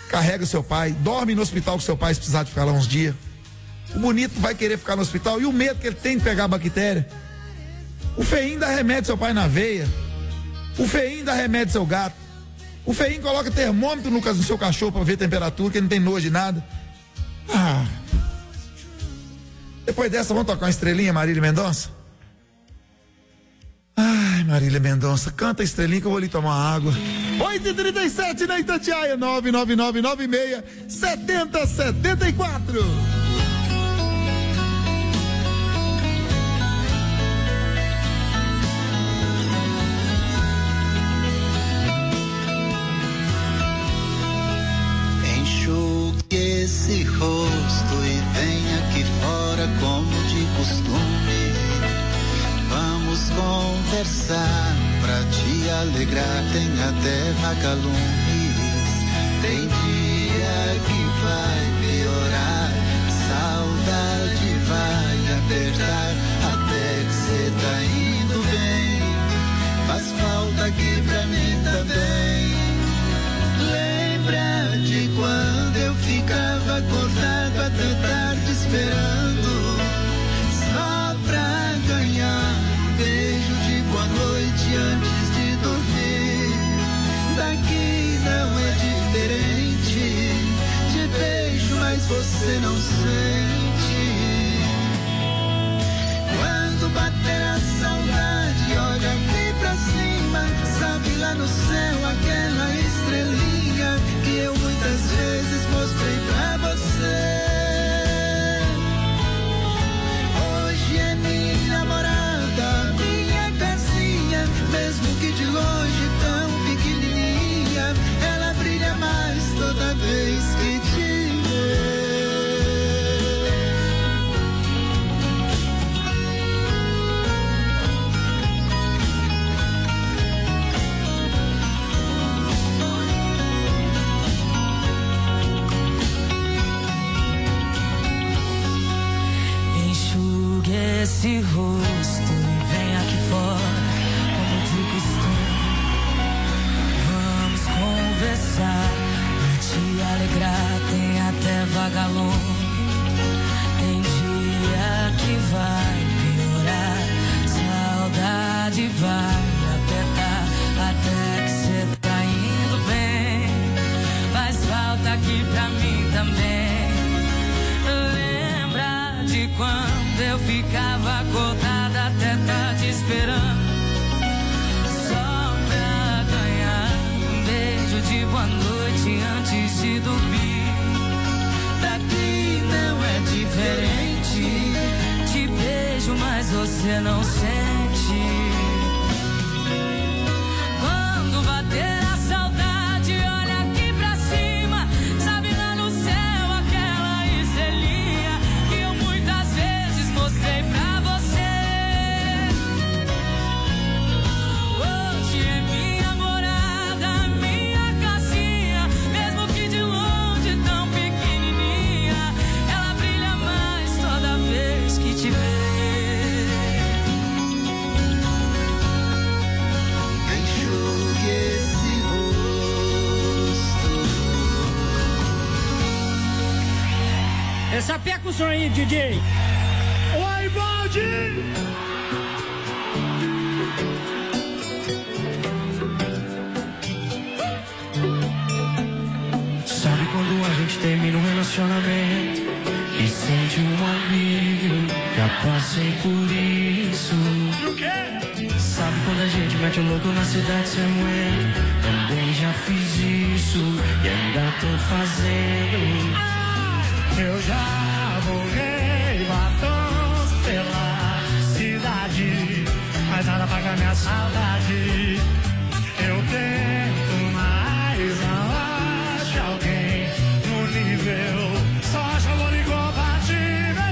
carrega o seu pai, dorme no hospital com seu pai se precisar de ficar lá uns dias. O bonito vai querer ficar no hospital e o medo que ele tem de pegar a bactéria. O feinho dá remédio seu pai na veia. O feinho dá remédio seu gato. O feinho coloca termômetro no seu cachorro para ver a temperatura, que ele não tem nojo de nada. Depois dessa, vamos tocar uma estrelinha, Marília Mendonça? Ai, Marília Mendonça, canta a estrelinha que eu vou ali tomar uma água. 8h37 na Itatiaia, 99996-7074. Esse rosto e vem aqui fora como de costume. Vamos conversar pra te alegrar. Tem até vagalumes. Tem dia que vai piorar, saudade vai apertar. Até que cê tá indo bem, faz falta aqui pra mim também. Lembra de quando eu ficava acordado até tarde esperando, só pra ganhar um beijo de boa noite antes de dormir. Daqui não é diferente, te beijo mas você não sente. Quando bater a saudade, olha aqui pra cima, sabe lá no céu aquela estrelinha que eu muitas vezes mostrei pra você. Hoje é minha namorada, minha casinha, mesmo que de longe tão pequenininha, ela brilha mais toda vez que te vê. Esse rosto e vem aqui fora, como de costume. Vamos conversar e te alegrar. Tem até vagalume. Tem dia que vai piorar, saudade vai apertar. Até que cê tá indo bem, faz falta aqui pra mim também. Lembra de quando eu ficava acordada até tarde esperando, só pra ganhar um beijo de boa noite antes de dormir. Daqui não é diferente, te beijo mas você não sente. Quando bater a saudade, olha aqui pra cima, sabe lá no céu aquela estrelinha que eu muitas vezes mostrei pra você. Hoje é minha morada, minha casinha, mesmo que de longe tão pequenininha, ela brilha mais toda vez que te vê. Enxugue esse rosto. Essa percussão aí, DJ. Oi, Baldi! Sabe quando a gente termina um relacionamento e sente um alívio? Já passei por isso. O quê? Sabe quando a gente mete o louco na cidade sem moeda? Também já fiz isso e ainda tô fazendo. Eu já borrei batons pela cidade, mas nada paga minha saudade. Eu tento, mas não acho alguém no nível. Só acho amor incompatível.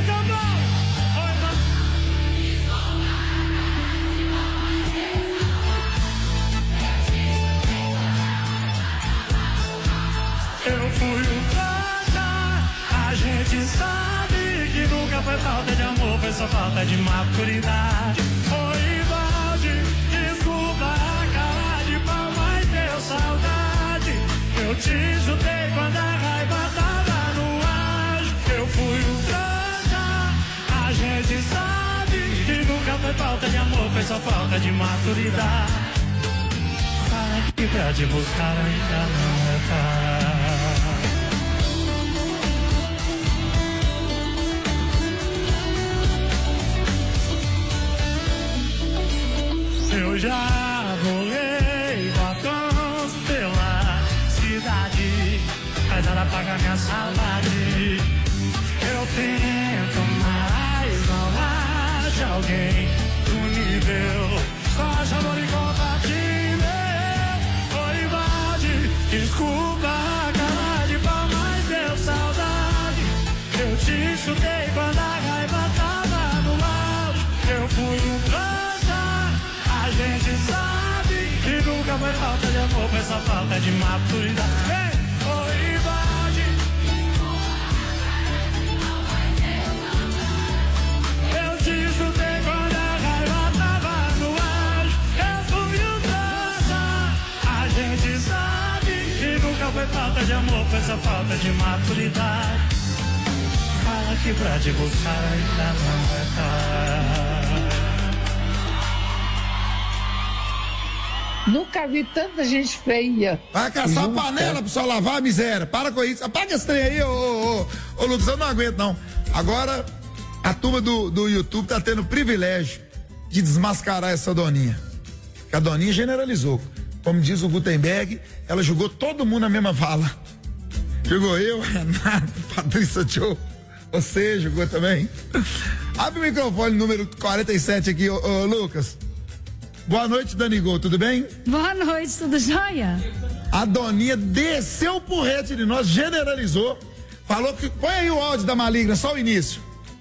Eu fui um trouxa, a gente sabe que nunca foi falta de amor, foi só falta de maturidade. Oi, Valde, desculpa a cara de pau, mas deu saudade. Eu te chutei quando era de maturidade. Fala que pra te buscar ainda não é tarde. Eu já bolei batons pela cidade, mas nada paga minha saudade. Eu tento, mas não acho alguém do nível. Só acho amor e compartilhamento. Oi, Valde, desculpa a cara de pau, mas deu saudade. Eu te chutei quando a raiva tava no auge. Eu fui um trouxa, a gente sabe que nunca foi falta de amor, foi só falta de maturidade. Ei, oi, Valde. Eu te chutei quando a raiva tava no auge. Eu fui um trouxa, a gente sabe que nunca foi falta de amor, foi só falta de maturidade. Fala que pra te buscar ainda não é tarde. Nunca vi tanta gente feia. Vai caçar panela pra só lavar a miséria. Para com isso. Apaga esse trem aí, ô Lucas, eu não aguento não. Agora, a turma do YouTube tá tendo o privilégio de desmascarar essa doninha. Que a doninha generalizou. Como diz o Gutenberg, ela jogou todo mundo na mesma vala. Jogou eu, Renato, Patrícia Tchô. Você jogou também? Abre o microfone número 47 aqui, ô Lucas. Boa noite, Danigol, tudo bem? Boa noite, tudo jóia? A doninha desceu o porrete de nós, generalizou. Falou que... Põe aí o áudio da Maligna, só o início.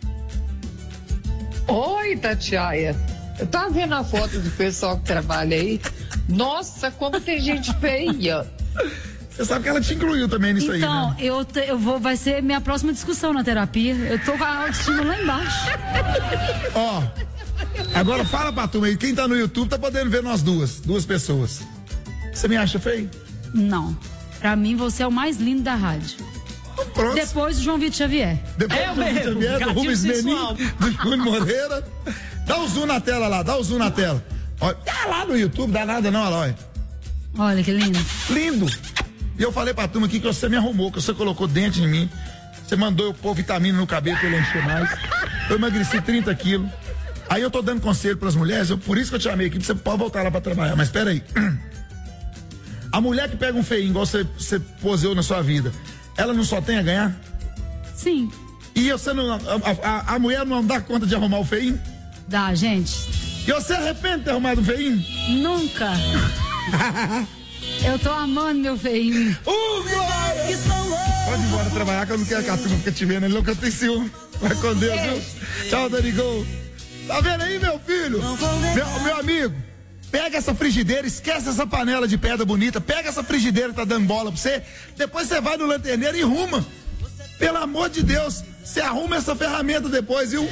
Oi, Tatiaia. Eu tava vendo a foto do pessoal que trabalha aí. Nossa, como tem gente feia. Você sabe que ela te incluiu também nisso aí, né? Então, eu vou, vai ser minha próxima discussão na terapia. Eu tô com a autoestima lá embaixo. Ó, agora fala pra turma aí, quem tá no YouTube tá podendo ver nós duas pessoas. Você me acha feio? Não. Pra mim, você é o mais lindo da rádio. Então, pronto. Depois do João Vitor Xavier. Depois do João Vitor Xavier, do Rubens Menin, do Júnior Moreira. Dá o zoom na tela lá, dá o zoom na tela. Olha, tá lá no YouTube, dá nada não, olha. Olha que lindo. Lindo. E eu falei pra turma aqui que você me arrumou, que você colocou dente em mim. Você mandou eu pôr vitamina no cabelo pra ele encher mais. Eu emagreci 30 quilos. Aí eu tô dando conselho pras mulheres, por isso que eu te chamei aqui, pra você pode voltar lá pra trabalhar. Mas pera aí. A mulher que pega um feinho, igual você poseou na sua vida, ela não só tem a ganhar? Sim. E você não, a mulher não dá conta de arrumar o feinho? Dá, gente. E você arrepende de ter arrumado um feinho? Nunca. Eu tô amando meu feinho. Glória! Pode ir embora trabalhar, que eu não quero que a turma fique te vendo, ele não, que eu tenho ciúme. Vai com Deus, viu? Tchau, Danigol. Tá vendo aí, meu filho? Meu amigo, pega essa frigideira, esquece essa panela de pedra bonita, pega essa frigideira que tá dando bola pra você, depois você vai no lanterneiro e arruma. Pelo amor de Deus, você arruma essa ferramenta depois, viu?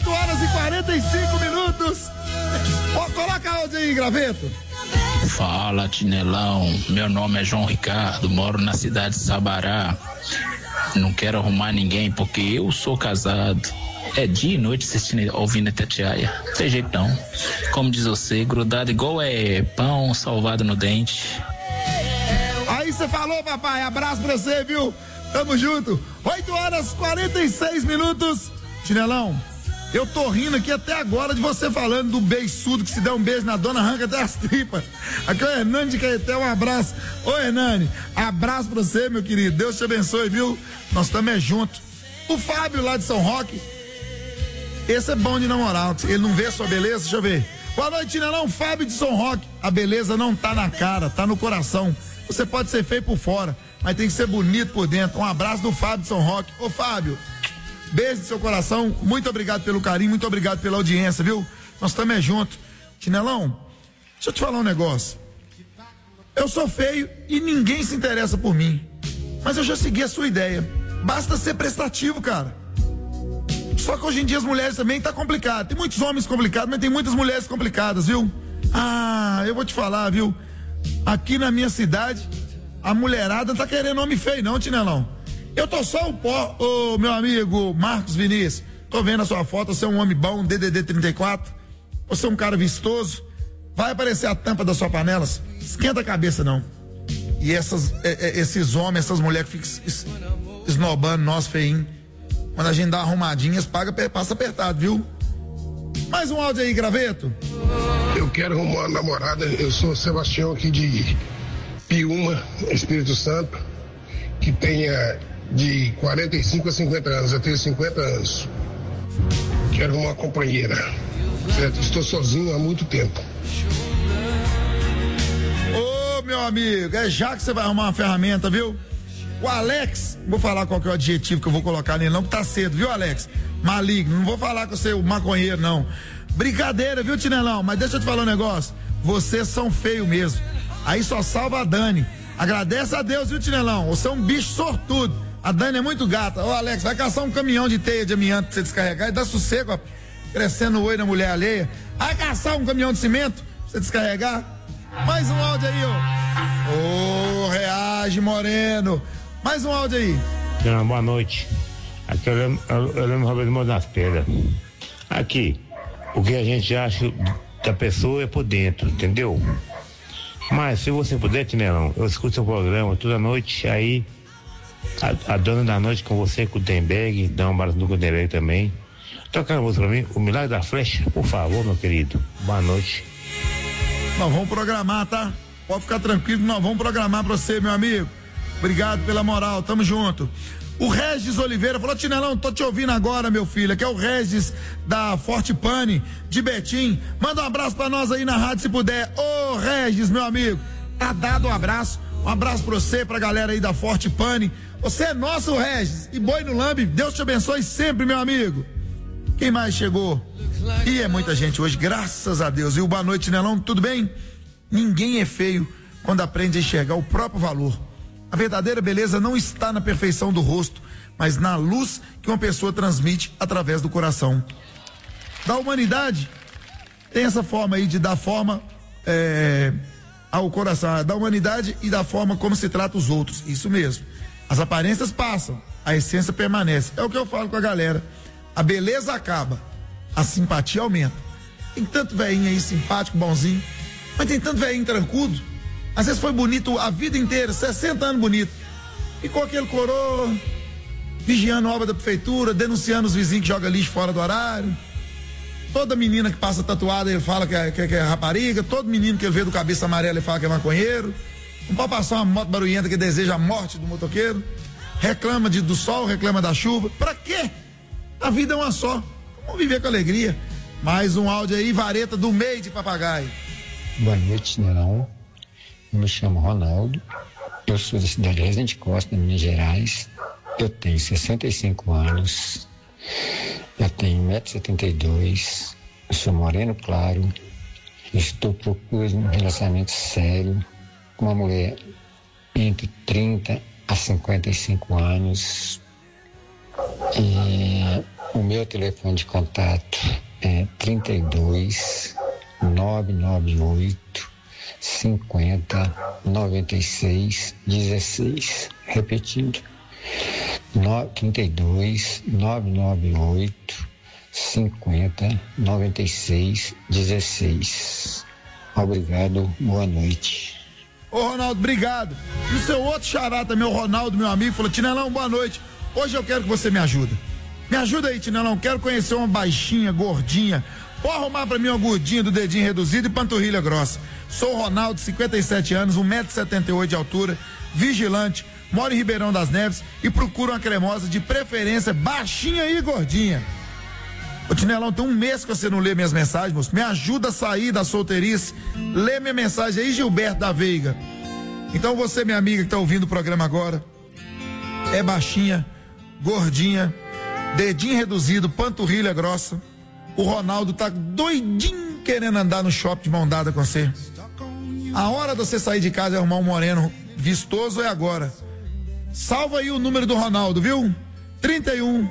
8h45. Coloca áudio aí, graveto. Fala, Tinelão, meu nome é João Ricardo, moro na cidade de Sabará. Não quero arrumar ninguém porque eu sou casado. É dia e noite assistindo, ouvindo a Tatiaia. Não tem jeito não. Como diz você, grudado igual pão salvado no dente. Aí você falou, papai, abraço pra você, viu? Tamo junto. 8h46. Tinelão, eu tô rindo aqui até agora de você falando do beiçudo que se dá um beijo na dona, arranca até as tripas. Aqui é o Hernani de Caeté, um abraço. Ô Hernani, abraço pra você, meu querido. Deus te abençoe, viu? Nós estamos juntos. O Fábio lá de São Roque, esse é bom de namorar. Ele não vê a sua beleza? Deixa eu ver. Boa noite, Tinelão. Fábio de São Roque. A beleza não tá na cara, tá no coração. Você pode ser feio por fora, mas tem que ser bonito por dentro. Um abraço do Fábio de São Roque. Ô Fábio, beijo no seu coração, muito obrigado pelo carinho, muito obrigado pela audiência, viu? Nós estamos juntos. Tinelão, deixa eu te falar um negócio. Eu sou feio e ninguém se interessa por mim, mas eu já segui a sua ideia. Basta ser prestativo, cara. Só que hoje em dia as mulheres também tá complicado. Tem muitos homens complicados, mas tem muitas mulheres complicadas, viu? Ah, eu vou te falar, viu? Aqui na minha cidade, a mulherada não tá querendo homem feio não, Tinelão. Eu tô só o pó, ô meu amigo Marcos Vinícius. Tô vendo a sua foto, você é um homem bom, DDD 34. Você é um cara vistoso. vai aparecer a tampa da sua panela, esquenta a cabeça não. E esses homens, essas mulheres que ficam esnobando nós feinho, quando a gente dá arrumadinhas, passa apertado, viu? Mais um áudio aí, Graveto. Eu quero arrumar uma namorada, eu sou Sebastião aqui de Piúma, Espírito Santo, que tenha de 45 a 50 anos, eu tenho 50 anos. Quero uma companheira, certo? Estou sozinho há muito tempo. Ô, meu amigo, é já que você vai arrumar uma ferramenta, viu? O Alex, vou falar qual que é o adjetivo que eu vou colocar nele, não, que tá cedo, viu, Alex? Maligno, não vou falar que você é o maconheiro, não. Brincadeira, viu, Tinelão? Mas deixa eu te falar um negócio, vocês são feios mesmo. Aí só salva a Dani. Agradece a Deus, viu, Tinelão? Você é um bicho sortudo. A Dani é muito gata. Ô, Alex, vai caçar um caminhão de teia de amianto pra você descarregar e dá sossego, ó, crescendo o oi na mulher alheia. Vai caçar um caminhão de cimento pra você descarregar. Mais um áudio aí, ó. Ô, reage, Moreno. Mais um áudio aí. Boa noite. Aqui eu lembro Roberto Moura das Pedras. Aqui, o que a gente acha da pessoa é por dentro, entendeu? Mas se você puder, Tinelão, eu escuto seu programa toda noite, aí a dona da noite com você, com o Gutenberg, dá um abraço no Gutenberg também. Toca a música pra mim, O Milagre da Flecha, por favor, meu querido. Boa noite. Nós vamos programar, tá? Pode ficar tranquilo, nós vamos programar pra você, meu amigo. Obrigado pela moral, tamo junto. O Regis Oliveira falou: Tinelão, tô te ouvindo agora, meu filho, que é o Regis da Forte Pane, de Betim. Manda um abraço pra nós aí na rádio, se puder. Ô, Regis, meu amigo, tá dado um abraço pra você, pra galera aí da Forte Pane. Você é nosso, Regis, e boi no lambe, Deus te abençoe sempre, meu amigo. Quem mais chegou? E é muita gente hoje, graças a Deus. E o boa noite, Tinelão, tudo bem? Ninguém é feio quando aprende a enxergar o próprio valor. A verdadeira beleza não está na perfeição do rosto, mas na luz que uma pessoa transmite através do coração. Da humanidade, tem essa forma aí de dar forma ao coração, da humanidade e da forma como se trata os outros. Isso mesmo. As aparências passam, a essência permanece. É o que eu falo com a galera. A beleza acaba, a simpatia aumenta. Tem tanto velhinho aí simpático, bonzinho, mas tem tanto velhinho trancudo. Às vezes foi bonito a vida inteira, 60 anos bonito. Ficou aquele coroa, vigiando a obra da prefeitura, denunciando os vizinhos que jogam lixo fora do horário. Toda menina que passa tatuada, ele fala que é rapariga. Todo menino que ele vê do cabeça amarela, ele fala que é maconheiro. Não pode passar uma moto barulhenta que deseja a morte do motoqueiro. Reclama do sol, reclama da chuva. Pra quê? A vida é uma só. Vamos viver com alegria. Mais um áudio aí, Vareta do Meio de Papagaio. Boa noite, Tinelão. Eu me chamo Ronaldo, eu sou da cidade de Resende Costa, Minas Gerais. Eu tenho 65 anos, eu tenho 1,72 m, eu sou moreno claro, estou procurando um relacionamento sério com uma mulher entre 30 a 55 anos. E o meu telefone de contato é 32 998 50 96 16. Repetindo, 32 998 50 96 16. Obrigado, boa noite. Ô, Ronaldo, obrigado. E o seu outro xará também, o Ronaldo, meu amigo, falou: Tinelão, boa noite. Hoje eu quero que você me ajude. Me ajuda aí, Tinelão. Quero conhecer uma baixinha, gordinha. Pode arrumar pra mim uma gordinha do dedinho reduzido e panturrilha grossa. Sou o Ronaldo, 57 anos, 1,78 m de altura, vigilante, moro em Ribeirão das Neves e procuro uma cremosa, de preferência baixinha e gordinha. Ô, Tinelão, tem um mês que você não lê minhas mensagens, moço. Me ajuda a sair da solteirice. Lê minha mensagem aí, Gilberto da Veiga. Então você, minha amiga que tá ouvindo o programa agora, é baixinha, gordinha, dedinho reduzido, panturrilha grossa. O Ronaldo tá doidinho querendo andar no shopping de mão dada com você. A hora de você sair de casa e arrumar um moreno vistoso é agora. Salva aí o número do Ronaldo, viu? 31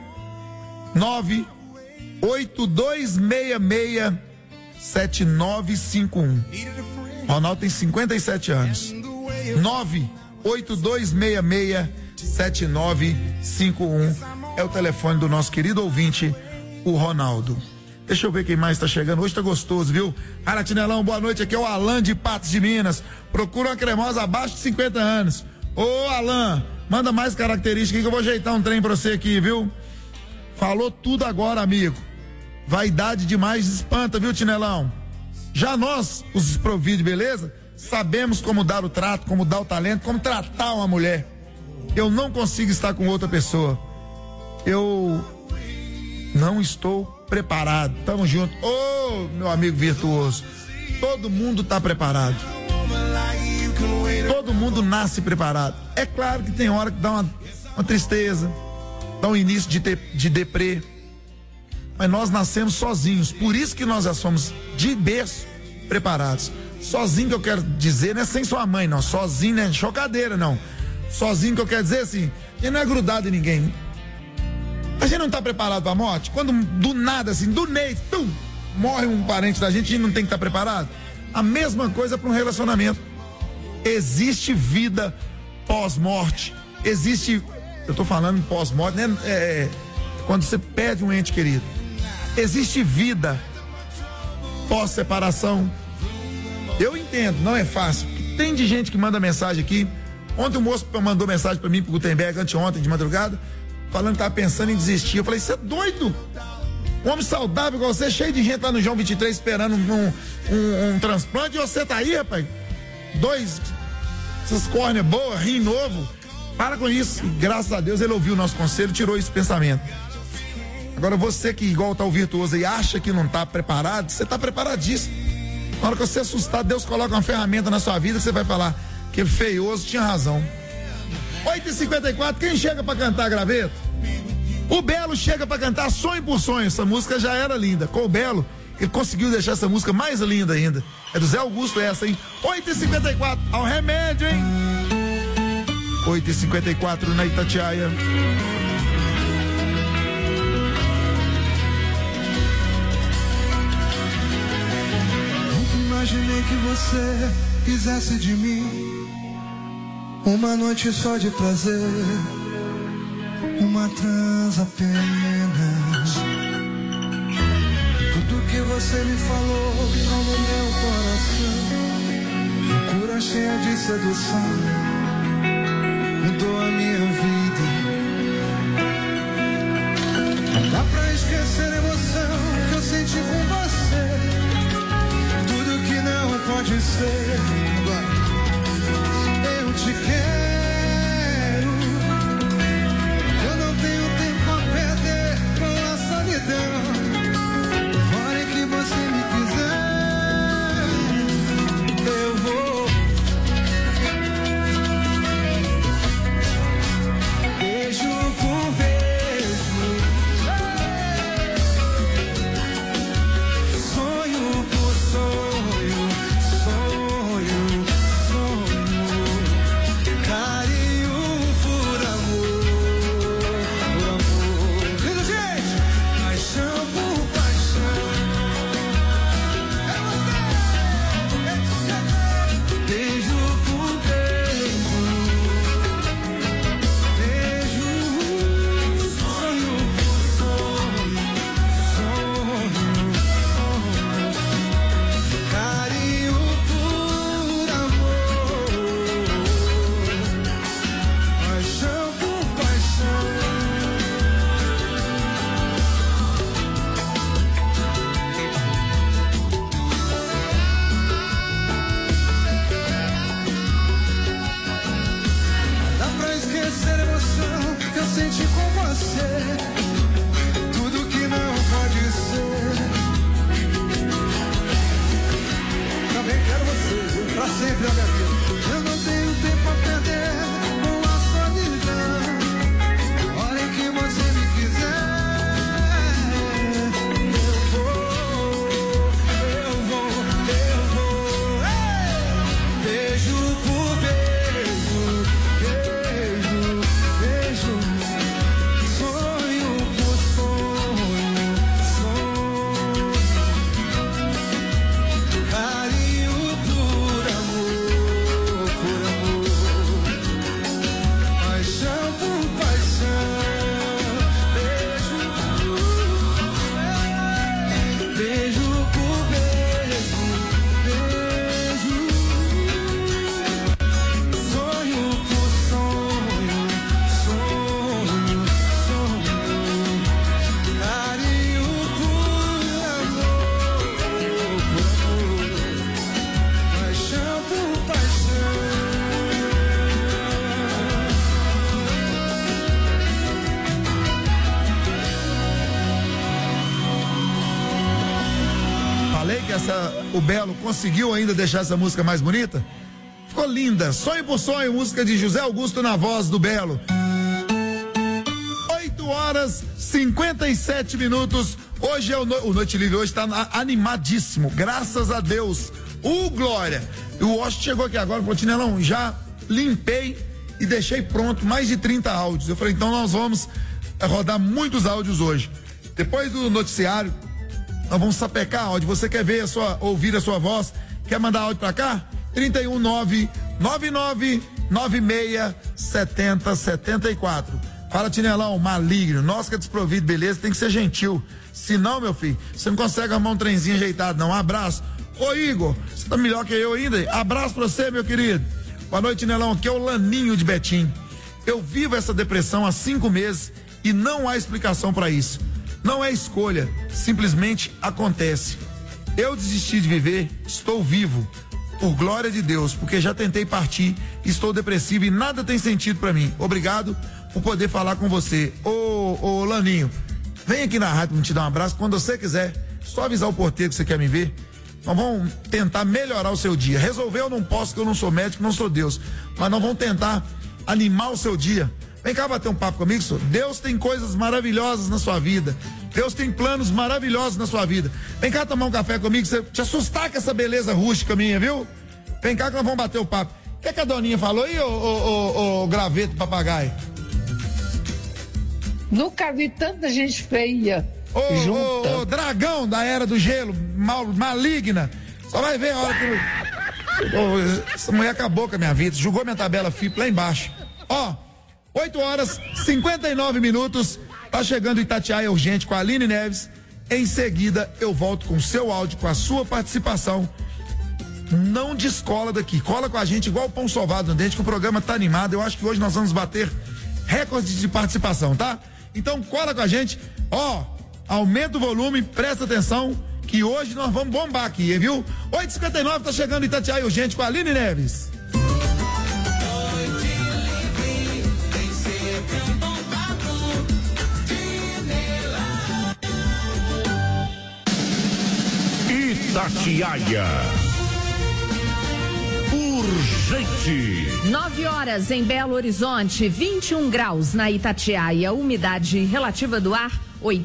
98266 7951. Ronaldo tem 57 anos. 98266 7951 é o telefone do nosso querido ouvinte, o Ronaldo. Deixa eu ver quem mais tá chegando. Hoje tá gostoso, viu? Aratinelão, boa noite. Aqui é o Alan de Patos de Minas. Procura uma cremosa abaixo de 50 anos. Ô, Alan, manda mais características que eu vou ajeitar um trem pra você aqui, viu? Falou tudo agora, amigo. Vaidade demais espanta, viu, Tinelão? Já nós, os desprovidos de beleza, sabemos como dar o trato, como dar o talento, como tratar uma mulher. Eu não consigo estar com outra pessoa. Eu não estou preparado. Tamo junto. Ô, meu amigo virtuoso, todo mundo tá preparado. Todo mundo nasce preparado. É claro que tem hora que dá uma tristeza, dá um início de deprê. Mas nós nascemos sozinhos. Por isso que nós já somos de berço preparados. Sozinho que eu quero dizer, não é sem sua mãe, não. Sozinho, não é chocadeira, não. Sozinho que eu quero dizer assim, ele não é grudado em ninguém. A gente não tá preparado pra morte? Quando do nada, assim, do mês, morre um parente da gente, a gente não tem que estar preparado? A mesma coisa para um relacionamento. Existe vida pós-morte. Existe, eu tô falando pós-morte, né? Quando você perde um ente querido. Existe vida pós-separação. Eu entendo, não é fácil. Tem de gente que manda mensagem aqui. Ontem o moço mandou mensagem pra mim, pro Gutenberg, anteontem, de madrugada, falando que tava pensando em desistir. Eu falei, você é doido? Um homem saudável igual você, cheio de gente lá no João 23 esperando um transplante, e você tá aí, rapaz? Essas córneas boas, rim novo. Para com isso. E, graças a Deus ele ouviu o nosso conselho e tirou esse pensamento. Agora você que igual tá o virtuoso e acha que não tá preparado, você tá preparadíssimo. Na hora que você assustar, Deus coloca uma ferramenta na sua vida que você vai falar que ele feioso tinha razão. 8h54, quem chega pra cantar, Graveto? O Belo chega pra cantar Sonho por Sonho. Essa música já era linda. Com o Belo, ele conseguiu deixar essa música mais linda ainda. É do Zé Augusto essa, hein? 8h54, ao remédio, hein? 8h54 na Itatiaia. Imaginei que você quisesse de mim uma noite só de prazer, uma trans apenas. Tudo que você me falou entrou no meu coração, loucura cheia de sedução, mudou a minha vida. Dá pra esquecer a emoção que eu senti com você. Não pode ser. Eu te quero. Eu não tenho tempo a perder com a solidão. Hora que você me quiser, eu vou. Beijo por beijo, sonho por sonho. Sonho o Belo conseguiu ainda deixar essa música mais bonita? Ficou linda. Sonho por Sonho, música de José Augusto na voz do Belo. 8h57. Hoje é o Noite Livre, hoje tá animadíssimo, graças a Deus. Glória. O Washington chegou aqui agora e falou: Tinelão, já limpei e deixei pronto mais de 30 áudios. Eu falei: então nós vamos rodar muitos áudios hoje. Depois do noticiário, nós vamos sapecar áudio. Você quer ouvir a sua voz? Quer mandar áudio pra cá? 319-9996-7074. Fala, Tinelão, maligno. Nós que é desprovido, beleza, tem que ser gentil. Se não, meu filho, você não consegue arrumar um trenzinho ajeitado, não. Um abraço. Ô, Igor, você tá melhor que eu ainda? Abraço pra você, meu querido. Boa noite, Tinelão. Aqui é o Laninho de Betim. Eu vivo essa depressão há 5 meses e não há explicação pra isso. Não é escolha, simplesmente acontece. Eu desisti de viver, estou vivo. Por glória de Deus, porque já tentei partir, estou depressivo e nada tem sentido pra mim. Obrigado por poder falar com você. Ô Laninho, vem aqui na rádio pra me te dar um abraço. Quando você quiser, só avisar o porteiro que você quer me ver. Nós vamos tentar melhorar o seu dia. Resolver eu não posso, porque eu não sou médico, não sou Deus. Mas nós vamos tentar animar o seu dia. Vem cá bater um papo comigo, senhor. Deus tem coisas maravilhosas na sua vida. Deus tem planos maravilhosos na sua vida. Vem cá tomar um café comigo, você te assustar com essa beleza rústica minha, viu? Vem cá que nós vamos bater o papo. O que é que a Doninha falou aí, ô graveto papagaio? Nunca vi tanta gente feia. Ô dragão da era do gelo, maligna. Só vai ver a hora que... essa mulher acabou com a minha vida, jogou minha tabela FIP lá embaixo. 8h59. Tá chegando Itatiaia Urgente com a Aline Neves. Em seguida eu volto com o seu áudio, com a sua participação. Não descola daqui, cola com a gente igual o pão sovado no dente, que o programa tá animado. Eu acho que hoje nós vamos bater recorde de participação, tá? Então cola com a gente, aumenta o volume, presta atenção, que hoje nós vamos bombar aqui, viu? 8h59, tá chegando Itatiaia Urgente com a Aline Neves. Itatiaia Urgente. 9h em Belo Horizonte, 21 graus na Itatiaia, umidade relativa do ar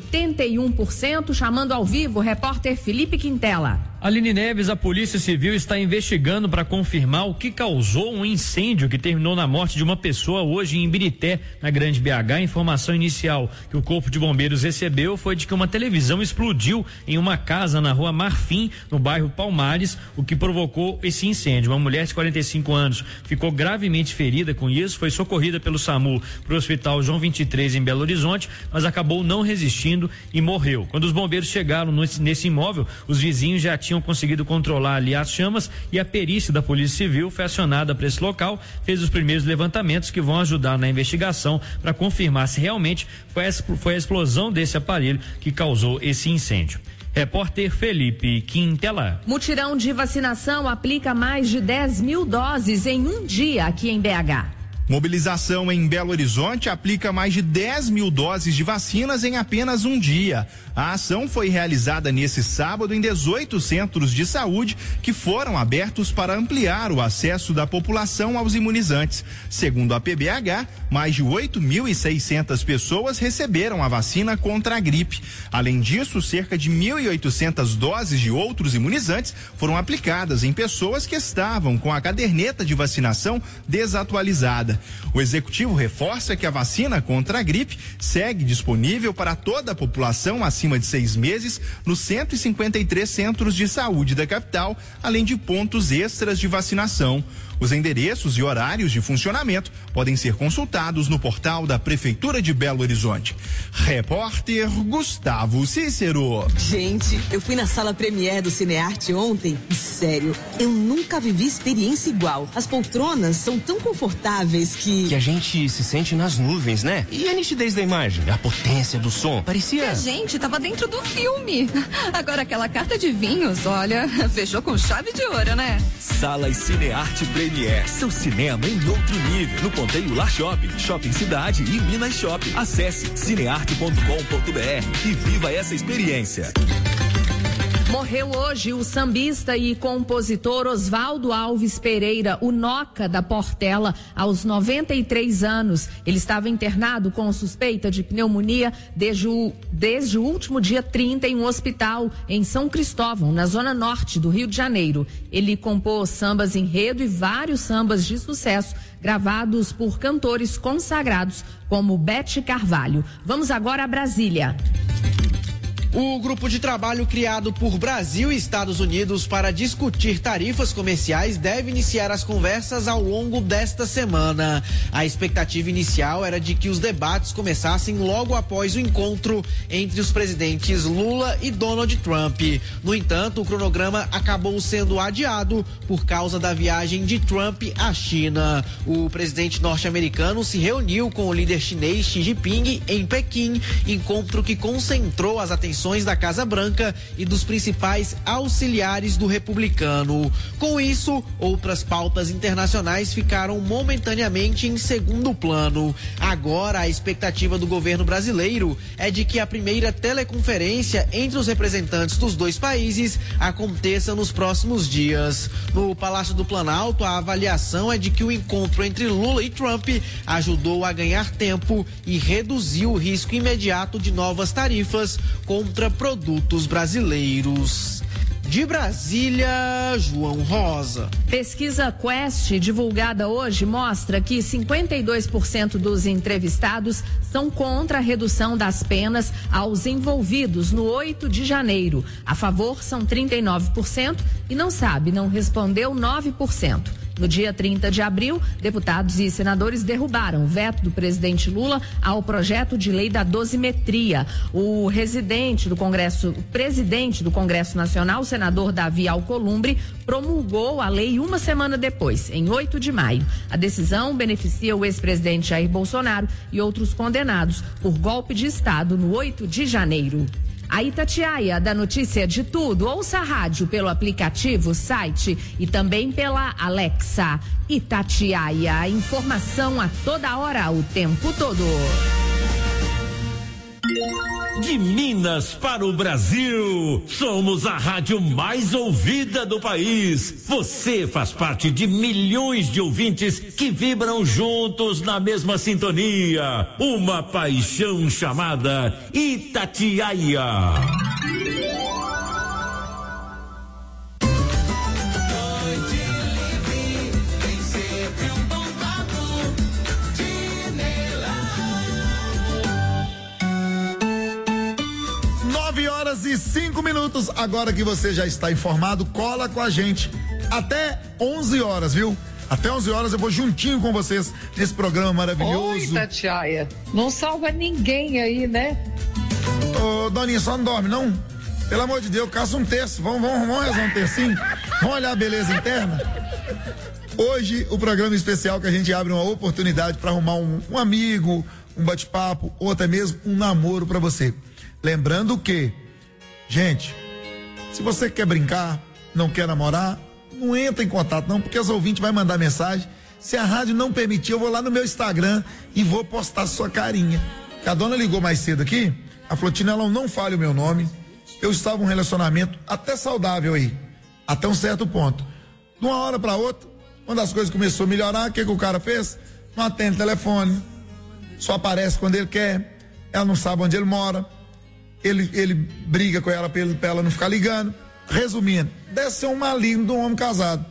81%, chamando ao vivo o repórter Felipe Quintela. Aline Neves, a Polícia Civil está investigando para confirmar o que causou um incêndio que terminou na morte de uma pessoa hoje em Ibirité, na Grande BH. A informação inicial que o Corpo de Bombeiros recebeu foi de que uma televisão explodiu em uma casa na Rua Marfim, no bairro Palmares, o que provocou esse incêndio. Uma mulher de 45 anos ficou gravemente ferida com isso, foi socorrida pelo SAMU para o Hospital João 23 em Belo Horizonte, mas acabou não resistindo e morreu. Quando os bombeiros chegaram nesse imóvel, os vizinhos já tinham conseguido controlar ali as chamas e a perícia da Polícia Civil foi acionada para esse local, fez os primeiros levantamentos que vão ajudar na investigação para confirmar se realmente foi a explosão desse aparelho que causou esse incêndio. Repórter Felipe Quintela. Mutirão de vacinação aplica mais de 10 mil doses em um dia aqui em BH. Mobilização em Belo Horizonte aplica mais de 10 mil doses de vacinas em apenas um dia. A ação foi realizada nesse sábado em 18 centros de saúde que foram abertos para ampliar o acesso da população aos imunizantes. Segundo a PBH, mais de 8.600 pessoas receberam a vacina contra a gripe. Além disso, cerca de 1.800 doses de outros imunizantes foram aplicadas em pessoas que estavam com a caderneta de vacinação desatualizada. O executivo reforça que a vacina contra a gripe segue disponível para toda a população acima de 6 meses nos 153 centros de saúde da capital, além de pontos extras de vacinação. Os endereços e horários de funcionamento podem ser consultados no portal da Prefeitura de Belo Horizonte. Repórter Gustavo Cícero. Gente, eu fui na sala Premiere do Cinearte ontem e, sério, eu nunca vivi experiência igual. As poltronas são tão confortáveis que a gente se sente nas nuvens, né? E a nitidez da imagem, a potência do som, parecia... Que a gente tava dentro do filme. Agora aquela carta de vinhos, olha, fechou com chave de ouro, né? Sala Cinearte Premiere, seu cinema em outro nível. No Ponteio Lar Shopping, Shopping Cidade e Minas Shopping. Acesse cinearte.com.br e viva essa experiência. Morreu hoje o sambista e compositor Oswaldo Alves Pereira, o Noca da Portela, aos 93 anos. Ele estava internado com suspeita de pneumonia desde o último dia 30 em um hospital em São Cristóvão, na zona norte do Rio de Janeiro. Ele compôs sambas enredo e vários sambas de sucesso, gravados por cantores consagrados como Bete Carvalho. Vamos agora a Brasília. O grupo de trabalho criado por Brasil e Estados Unidos para discutir tarifas comerciais deve iniciar as conversas ao longo desta semana. A expectativa inicial era de que os debates começassem logo após o encontro entre os presidentes Lula e Donald Trump. No entanto, o cronograma acabou sendo adiado por causa da viagem de Trump à China. O presidente norte-americano se reuniu com o líder chinês Xi Jinping em Pequim, encontro que concentrou as atenções da Casa Branca e dos principais auxiliares do republicano. Com isso, outras pautas internacionais ficaram momentaneamente em segundo plano. Agora, a expectativa do governo brasileiro é de que a primeira teleconferência entre os representantes dos dois países aconteça nos próximos dias. No Palácio do Planalto, a avaliação é de que o encontro entre Lula e Trump ajudou a ganhar tempo e reduziu o risco imediato de novas tarifas contra produtos brasileiros. De Brasília, João Rosa. Pesquisa Quest, divulgada hoje, mostra que 52% dos entrevistados são contra a redução das penas aos envolvidos no 8 de janeiro. A favor são 39% e não respondeu 9%. No dia 30 de abril, deputados e senadores derrubaram o veto do presidente Lula ao projeto de lei da dosimetria. O presidente do Congresso Nacional, o senador Davi Alcolumbre, promulgou a lei uma semana depois, em 8 de maio. A decisão beneficia o ex-presidente Jair Bolsonaro e outros condenados por golpe de Estado no 8 de janeiro. A Itatiaia dá notícia de tudo. Ouça a rádio pelo aplicativo, site e também pela Alexa. Itatiaia, informação a toda hora, o tempo todo. De Minas para o Brasil, somos a rádio mais ouvida do país. Você faz parte de milhões de ouvintes que vibram juntos na mesma sintonia. Uma paixão chamada Itatiaia. E 5 minutos, agora que você já está informado, cola com a gente até 11 horas, viu? Até 11 horas eu vou juntinho com vocês nesse programa maravilhoso. Oi, Tatiaia, não salva ninguém aí, né? Ô, Doninha, só não dorme, não? Pelo amor de Deus, caça um terço, vamos rezar um tercinho, vamos olhar a beleza interna? Hoje, o programa especial que a gente abre uma oportunidade para arrumar um amigo, um bate-papo, ou até mesmo um namoro para você. Lembrando que, gente, se você quer brincar, não quer namorar, não entra em contato não, porque os ouvintes vão mandar mensagem. Se a rádio não permitir, eu vou lá no meu Instagram e vou postar sua carinha. A dona ligou mais cedo aqui, a Flotinela, não fale o meu nome. Eu estava em um relacionamento até saudável aí, até um certo ponto. De uma hora para outra, quando as coisas começaram a melhorar, o que o cara fez? Não atende o telefone, só aparece quando ele quer, ela não sabe onde ele mora. Ele briga com ela pra ela não ficar ligando. Resumindo, deve ser um maligno de um homem casado.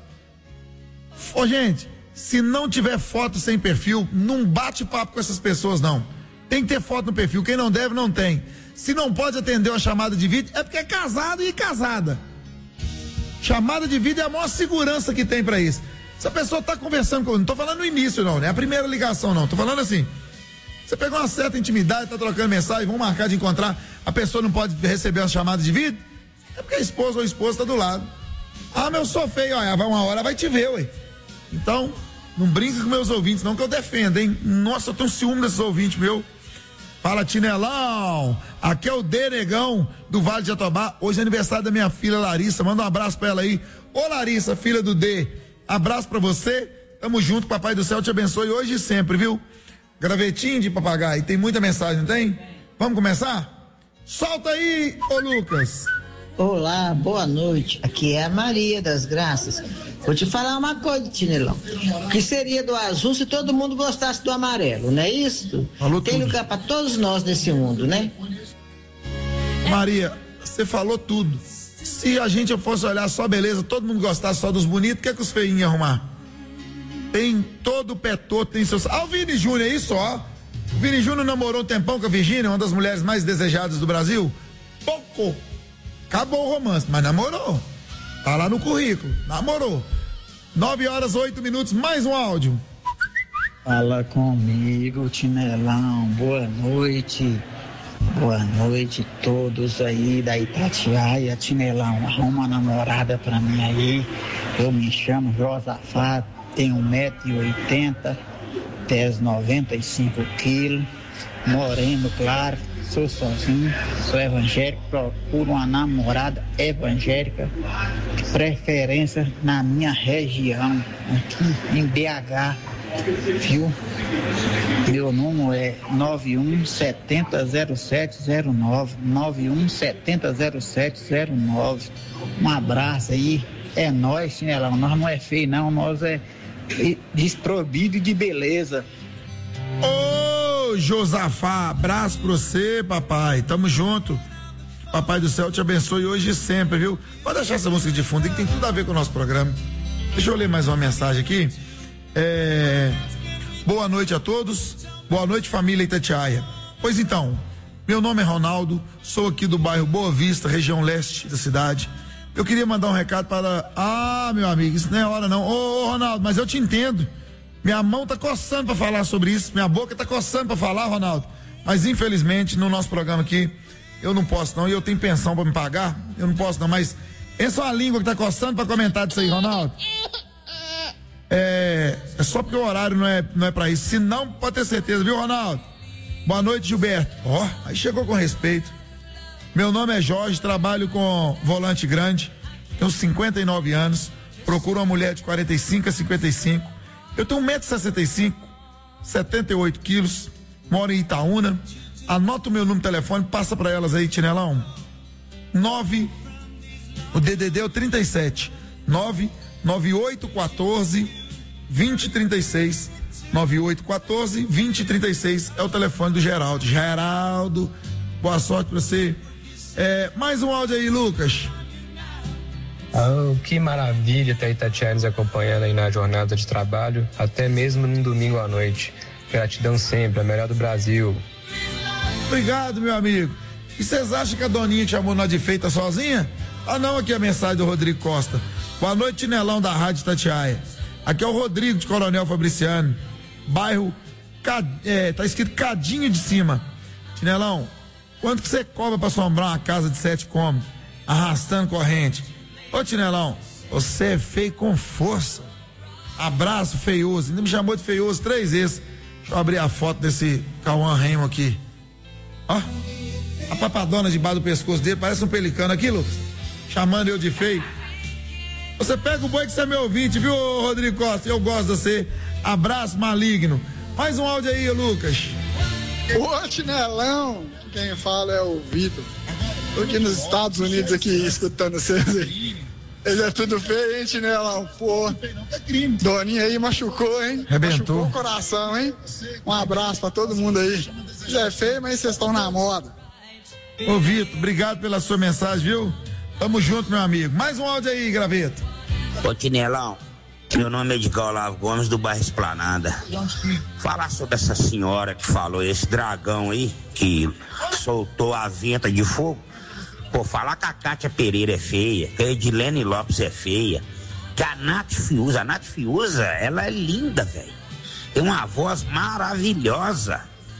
Ô, gente, se não tiver foto sem perfil, não bate papo com essas pessoas, não. Tem que ter foto no perfil. Quem não deve, não tem. Se não pode atender uma chamada de vídeo, é porque é casado e casada. Chamada de vídeo é a maior segurança que tem pra isso. Se a pessoa tá conversando com... Não tô falando no início, não é a primeira ligação, não. Tô falando assim... Você pegou uma certa intimidade, tá trocando mensagem, vão marcar de encontrar, a pessoa não pode receber uma chamada de vídeo, é porque a esposa ou a esposa tá do lado. Ah, mas eu sou feio, ó, vai uma hora, vai te ver, ué. Então, não brinca com meus ouvintes, não, que eu defendo, hein? Nossa, eu tenho ciúme desses ouvintes, meu. Fala, Tinelão, aqui é o Denegão do Vale de Jatobá, hoje é aniversário da minha filha Larissa, manda um abraço pra ela aí. Ô Larissa, filha do D, abraço pra você, tamo junto, papai do céu te abençoe hoje e sempre, viu? Gravetinho de papagaio, tem muita mensagem, não tem? Vamos começar? Solta aí, ô Lucas. Olá, boa noite. Aqui é a Maria das Graças. Vou te falar uma coisa, Tinelão. O que seria do azul se todo mundo gostasse do amarelo, não é isso? Tem lugar para todos nós nesse mundo, né? Maria, você falou tudo. Se a gente fosse olhar só beleza, todo mundo gostasse só dos bonitos, o que é que os feinhos iam arrumar? Tem todo o pé todo, tem seus... Ah, o Vini Júnior, é isso, ó. O Vini Júnior namorou um tempão com a Virgínia, uma das mulheres mais desejadas do Brasil. Pouco. Acabou o romance, mas namorou. Tá lá no currículo. Namorou. 9h08, mais um áudio. Fala comigo, Tinelão. Boa noite. Boa noite todos aí da Itatiaia. Tinelão, arruma uma namorada pra mim aí. Eu me chamo Josafá, tenho 1,80 m, peso 95 quilos, moreno claro, sou sozinho, sou evangélico, procuro uma namorada evangélica, de preferência na minha região, aqui em BH, viu? Meu número é 91700709, 91700709. Um abraço aí, é nóis, Chinelão, nós não é feio não, nós é desprovido de beleza. Ô, Josafá, abraço pra você, papai, tamo junto. Papai do céu te abençoe hoje e sempre, viu? Pode deixar essa música de fundo, que tem tudo a ver com o nosso programa. Deixa eu ler mais uma mensagem aqui. Boa noite a todos, boa noite família Itatiaia. Pois então, meu nome é Ronaldo, sou aqui do bairro Boa Vista, região leste da cidade. Eu queria mandar um recado para... Ah, meu amigo, isso não é hora não. Ô, Ronaldo, mas eu te entendo. Minha mão tá coçando para falar sobre isso, minha boca tá coçando para falar, Ronaldo. Mas infelizmente no nosso programa aqui, eu não posso não, e eu tenho pensão para me pagar, eu não posso não, mas essa é uma língua que tá coçando para comentar disso aí, Ronaldo. É só porque o horário não é pra isso. Se não, pode ter certeza, viu, Ronaldo? Boa noite, Gilberto. Ó, aí chegou com respeito. Meu nome é Jorge, trabalho com volante grande, tenho 59 anos, procuro uma mulher de 45 a 55. Eu tenho 1,65 m, 78 quilos, moro em Itaúna. Anota o meu número de telefone, passa pra elas aí, Tinelão. O DDD é o 37 99814 2036, 9814 2036 é o telefone do Geraldo. Geraldo, boa sorte pra você. Mais um áudio aí, Lucas. Oh, que maravilha ter Itatiaia nos acompanhando aí na jornada de trabalho, até mesmo no domingo à noite. Gratidão sempre, a melhor do Brasil. Obrigado, meu amigo. E vocês acham que a Doninha te chamou nós de feita sozinha? Ah, não, aqui é a mensagem do Rodrigo Costa. Boa noite, Tinelão da Rádio Itatiaia. Aqui é o Rodrigo de Coronel Fabriciano, bairro, tá escrito Cadinho de Cima. Tinelão, quanto que você cobra pra assombrar uma casa de 7 cômodos, arrastando corrente? Ô, Tinelão, você é feio com força. Abraço, feioso. Ainda me chamou de feioso 3 vezes. Deixa eu abrir a foto desse Cauã Raymond aqui. Ó, a papadona debaixo do pescoço dele, parece um pelicano aqui, Lucas, chamando eu de feio. Você pega o boi que você é meu ouvinte, viu, Rodrigo Costa? Eu gosto de você. Abraço maligno. Mais um áudio aí, Lucas. Ô, Tinelão, quem fala é o Vitor. Tô aqui nos Estados Unidos, aqui, escutando vocês aí. Ele é tudo feio, hein, Tinelão? Pô, Doninha aí machucou, hein? Arrebentou. Machucou o coração, hein? Um abraço pra todo mundo aí. Você é feio, mas vocês estão na moda. Ô, Vitor, obrigado pela sua mensagem, viu? Tamo junto, meu amigo. Mais um áudio aí, Graveto. Ô, Tinelão, meu nome é Edgar Olavo Gomes, do bairro Esplanada. Falar sobre essa senhora que falou, esse dragão aí, que soltou a venta de fogo. Pô, falar que a Cátia Pereira é feia, que a Edilene Lopes é feia, que a Nath Fiuza, ela é linda, velho. Tem uma voz maravilhosa.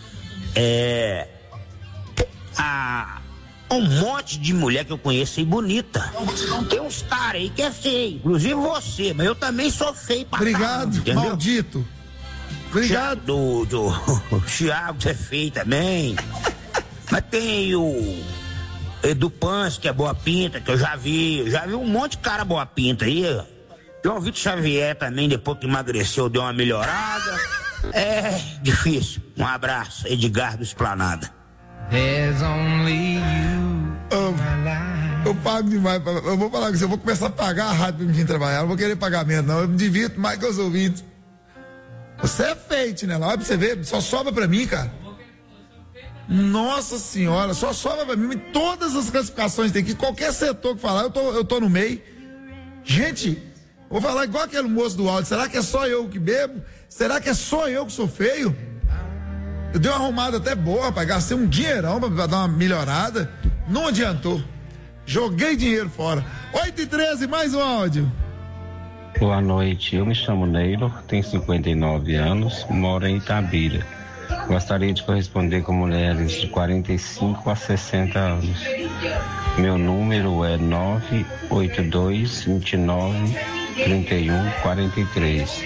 Um monte de mulher que eu conheço aí bonita. Tem uns caras aí que é feio, inclusive você, mas eu também sou feio pra Obrigado, caramba, maldito. Obrigado. O Thiago, você é feio também. Mas tem o Edu Pans, que é boa pinta, que eu já vi um monte de cara boa pinta aí. João Vitor Xavier também, depois que emagreceu, deu uma melhorada. É difícil. Um abraço, Edgar do Esplanada. Eu pago demais. Eu vou falar com você, eu vou começar a pagar a rádio pra me vir trabalhar. Eu não vou querer pagamento, não. Eu me divirto mais que os ouvintes. Você é feio, Tinelão. Olha pra você ver, só sobra pra mim, cara. Nossa senhora, só sobra pra mim. Todas as classificações tem aqui, qualquer setor que falar, eu tô no meio. Gente, vou falar igual aquele moço do áudio. Será que é só eu que bebo? Será que é só eu que sou feio? Eu dei uma arrumada até boa, rapaz. Gastei um dinheirão pra dar uma melhorada. Não adiantou. Joguei dinheiro fora. 8h13, mais um áudio. Boa noite, eu me chamo Neilo, tenho 59 anos, moro em Itabira. Gostaria de corresponder com mulheres de 45 a 60 anos. Meu número é 982 29 31 43.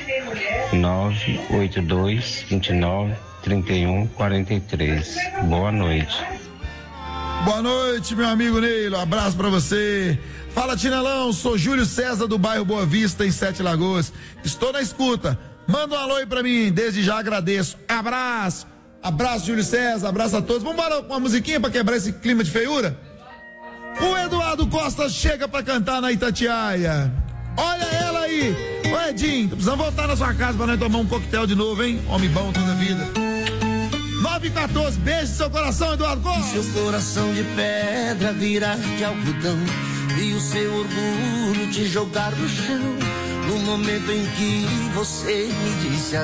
982 29 31 43. Boa noite. Boa noite, meu amigo Neilo. Abraço pra você. Fala, Tinelão, sou Júlio César do bairro Boa Vista, em Sete Lagoas. Estou na escuta. Manda um alô aí pra mim, desde já agradeço. Abraço. Abraço, Júlio César, abraço a todos. Vamos embora com uma musiquinha pra quebrar esse clima de feiura? O Eduardo Costa chega pra cantar na Itatiaia. Olha ela aí. Ô Edinho, precisamos voltar na sua casa pra nós tomar um coquetel de novo, hein? Homem bom toda a vida. 9h14, beijo no seu coração, Eduardo Costa. Seu coração de pedra virar de algodão e o seu orgulho te jogar no chão, no momento em que você me disse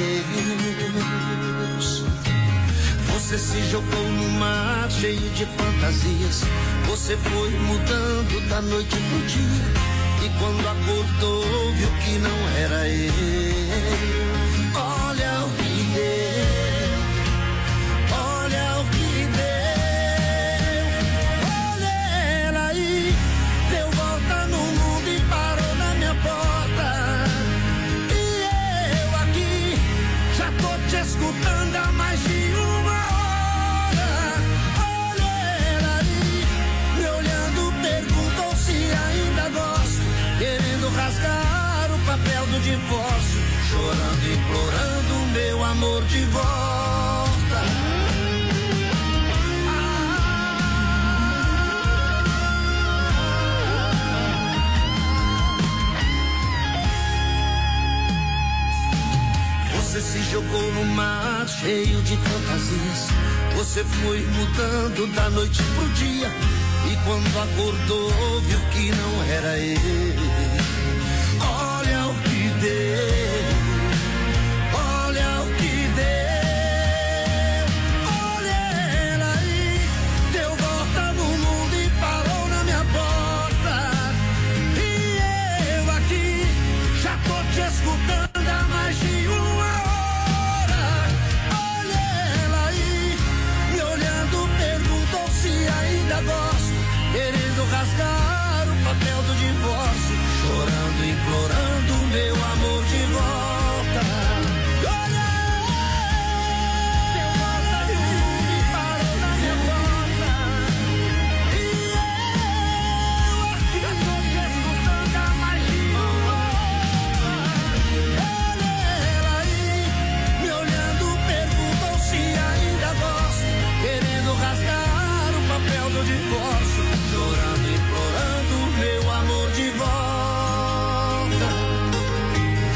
adeus. Você se jogou no mar cheio de fantasias, você foi mudando da noite pro dia, e quando acordou viu que não era eu. Olha o que deu, olha o que deu, olha ela aí, deu volta no mundo e parou na minha porta, e eu aqui já tô te escutando há mais de uma hora. Olha ela aí, me olhando, perguntou se ainda gosto, querendo rasgar o papel do divórcio, chorando, implorando meu amor de volta. Você se jogou no mar cheio de fantasias, você foi mudando da noite pro dia, e quando acordou viu que não era ele. Olha o que deu, olha o que deu, olha ela aí, deu volta no mundo e parou na minha porta, e eu aqui já tô te escutando há mais de uma hora. Olha ela aí, me olhando, perguntou se ainda gosto, querendo rasgar o papel do divórcio, chorando, implorando meu amor de volta. Olha, deu volta no mundo e parou na minha porta, e eu aqui já tô te escutando há mais de uma hora. Olha ela aí, me olhando, perguntou se ainda gosto, querendo rasgar o papel do divórcio, chorando, implorando meu amor de volta.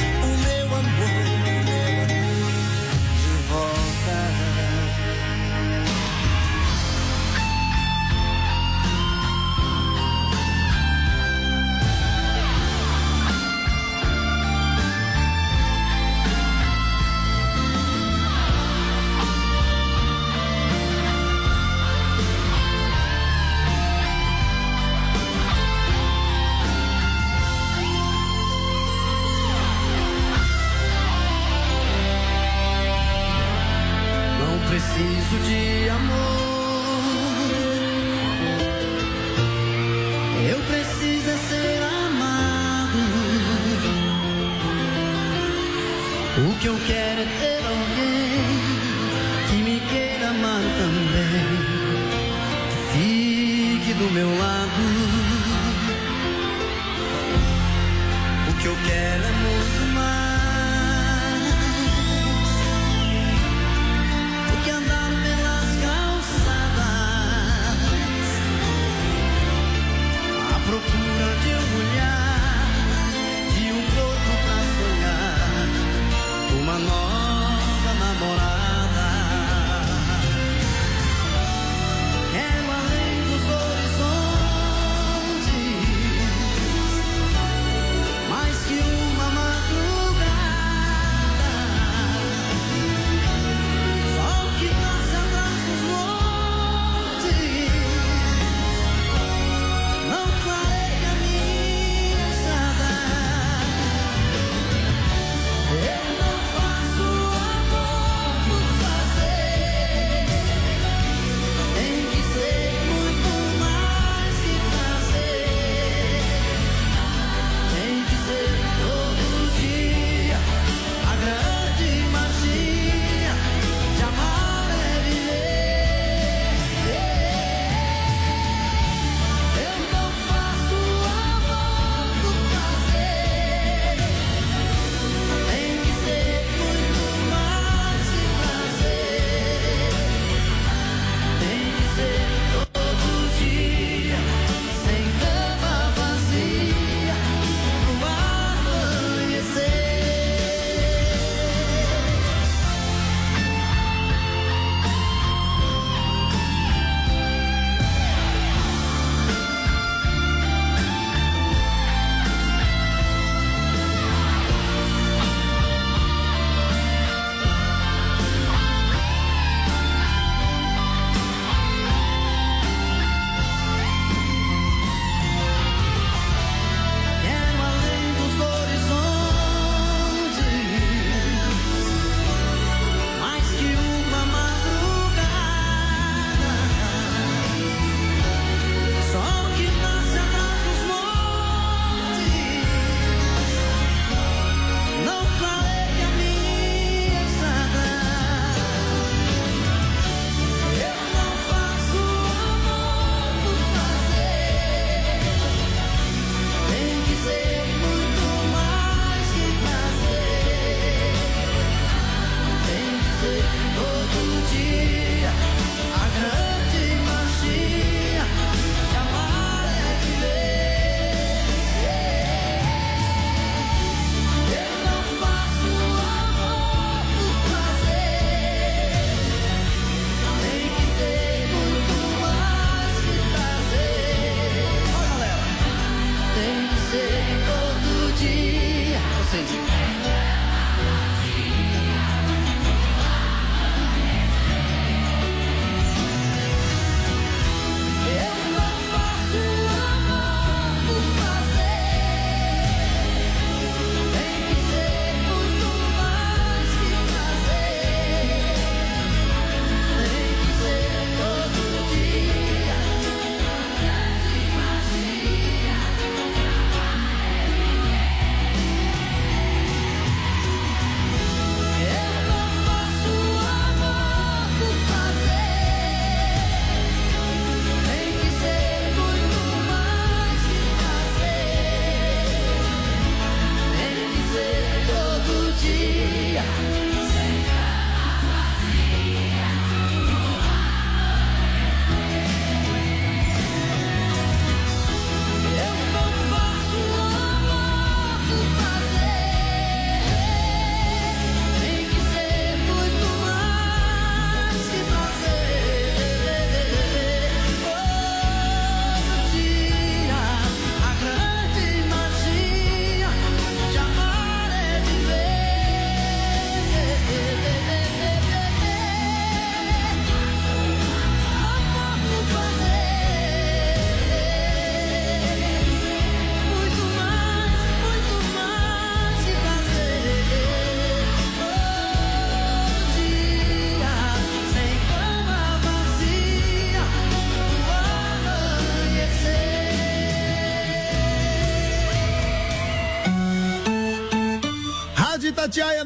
Itatiaia,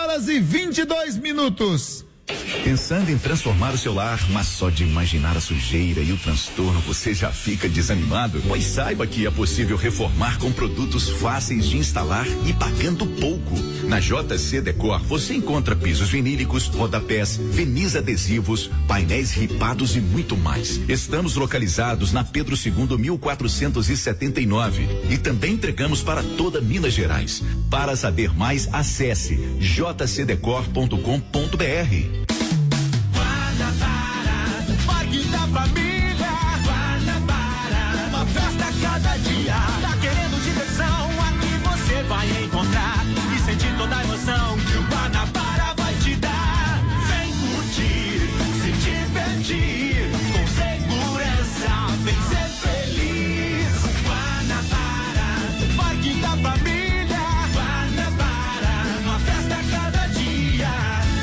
9h22. Pensando em transformar o seu lar, mas só de imaginar a sujeira e o transtorno você já fica desanimado? Pois saiba que é possível reformar com produtos fáceis de instalar e pagando pouco. Na JC Decor você encontra pisos vinílicos, rodapés, verniz adesivos, painéis ripados e muito mais. Estamos localizados na Pedro II, 1479 e também entregamos para toda Minas Gerais. Para saber mais, acesse jcdecor.com.br. Parque da família, Guanabara, uma festa a cada dia. Tá querendo diversão? Aqui você vai encontrar e sentir toda a emoção que o Guanabara vai te dar. Vem curtir, se divertir, com segurança, vem ser feliz. Guanabara, Parque da família, Guanabara, uma festa a cada dia.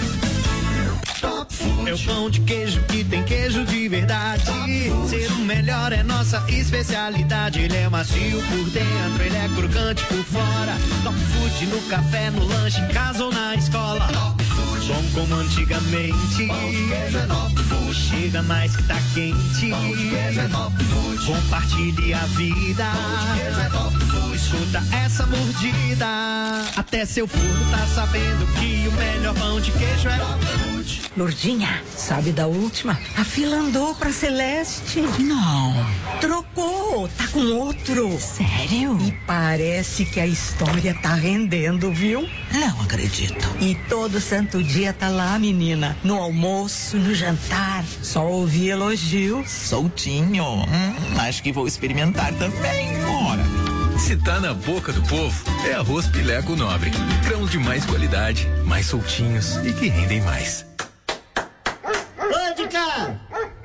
É o pão de queijo que tem queijo de verdade. Ser o melhor é nossa especialidade. Ele é macio por dentro, ele é crocante por fora. Top Food no café, no lanche, em casa ou na escola. Bom como antigamente. Chega mais que tá quente. Compartilhe a vida. Escuta essa mordida. Até seu forno tá sabendo que o melhor pão de queijo é Top Food. Lourdinha, sabe da última? A fila andou pra Celeste. Não. Trocou, tá com outro. Sério? E parece que a história tá rendendo, viu? Não acredito. E todo santo dia tá lá, menina. No almoço, no jantar. Só ouvi elogios. Soltinho. Acho que vou experimentar também. Ora. Se tá na boca do povo, é arroz Pileco Nobre. Grãos de mais qualidade, mais soltinhos e que rendem mais. Ô, de cara!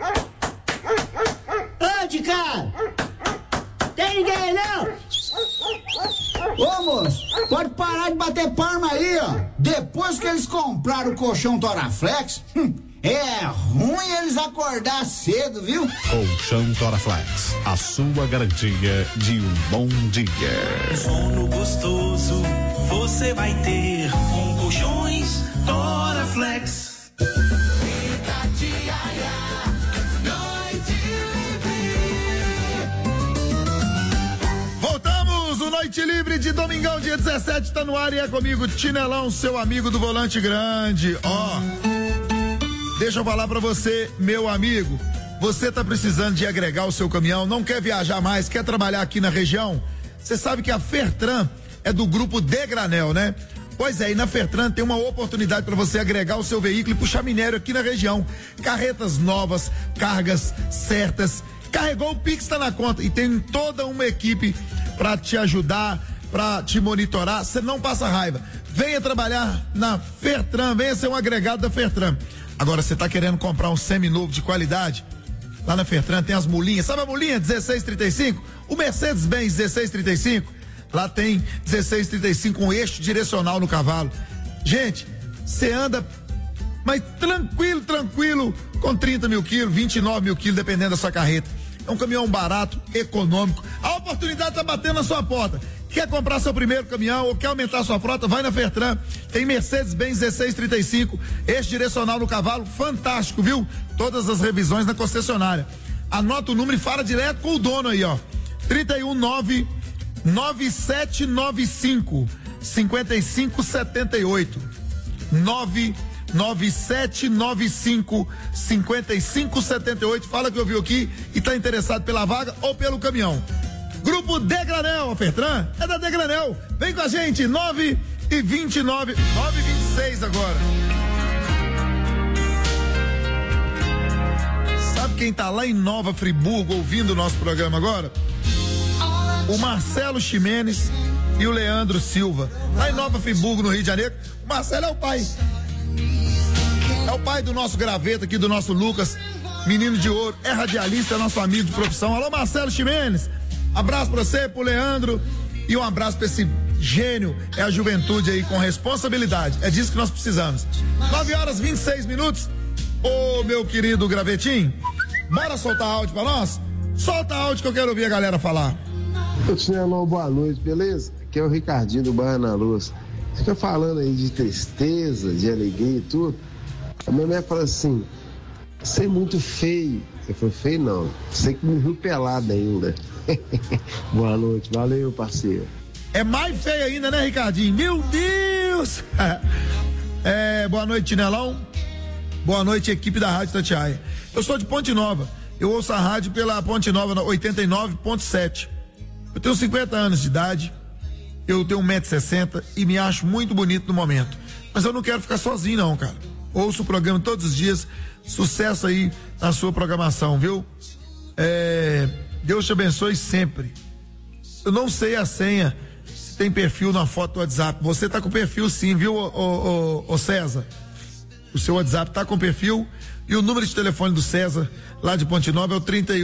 Ô, de cara! Tem ninguém aí, não? Ô, moço, pode parar de bater palma aí, ó. Depois que eles compraram o colchão Toraflex, é ruim eles acordar cedo, viu? Colchão Toraflex, a sua garantia de um bom dia. Sono gostoso você vai ter com colchões Toraflex. Voltamos, o Noite Livre de domingão, dia 17, tá no ar e é comigo, Tinelão, seu amigo do volante grande. Ó, deixa eu falar pra você, meu amigo, você tá precisando de agregar o seu caminhão, não quer viajar mais, quer trabalhar aqui na região? Você sabe que a Fertran é do grupo De Granel, né? Pois é, e na Fertran tem uma oportunidade para você agregar o seu veículo e puxar minério aqui na região. Carretas novas, cargas certas. Carregou o Pix, tá na conta. E tem toda uma equipe para te ajudar, para te monitorar. Você não passa raiva. Venha trabalhar na Fertran, venha ser um agregado da Fertran. Agora, você tá querendo comprar um seminovo de qualidade? Lá na Fertran tem as mulinhas. Sabe a mulinha 1635? O Mercedes-Benz 1635? Lá tem 1635 com eixo direcional no cavalo. Gente, você anda, mas tranquilo, com 30 mil quilos, 29 mil quilos, dependendo da sua carreta. É um caminhão barato, econômico. A oportunidade tá batendo na sua porta. Quer comprar seu primeiro caminhão ou quer aumentar sua frota? Vai na Fertran. Tem Mercedes-Benz 1635, eixo direcional no cavalo, fantástico, viu? Todas as revisões na concessionária. Anota o número e fala direto com o dono aí, ó. 3199795 5578 99795 5578. Fala que ouviu aqui e tá interessado pela vaga ou pelo caminhão. Grupo De Granel, a Fertran é da De Granel. Vem com a gente, 9h29, 9h26 agora. Sabe quem tá lá em Nova Friburgo ouvindo o nosso programa agora? O Marcelo Ximenes e o Leandro Silva. Lá em Nova Friburgo, no Rio de Janeiro. O Marcelo é o pai. É o pai do nosso graveta aqui, do nosso Lucas, menino de ouro, é radialista, é nosso amigo de profissão. Alô, Marcelo Ximenes. Abraço pra você, pro Leandro, e um abraço pra esse gênio, é a juventude aí com responsabilidade. É disso que nós precisamos. 9h26. Ô, meu querido Gravetinho, bora soltar áudio pra nós? Solta áudio que eu quero ouvir a galera falar. Ô, Tinelão, boa noite, beleza? Aqui é o Ricardinho do Bairro na Luz. fica falando aí de tristeza, de alegria e tudo. A minha mulher fala assim, você é muito feio. Eu falei, feio não, você que morreu pelado ainda. Boa noite, valeu, parceiro. É mais feio ainda, né, Ricardinho? Meu Deus! Boa noite, Tinelão. Boa noite, equipe da Rádio Itatiaia. Eu sou de Ponte Nova. Eu ouço a rádio pela Ponte Nova 89.7. Eu tenho 50 anos de idade. Eu tenho 1,60 m e me acho muito bonito no momento. Mas eu não quero ficar sozinho, não, cara. Ouço o programa todos os dias. Sucesso aí na sua programação, viu? Deus te abençoe sempre. Eu não sei a senha, se tem perfil na foto do WhatsApp. Você tá com perfil sim, viu, ô César? O seu WhatsApp tá com perfil e o número de telefone do César, lá de Ponte Nova, é o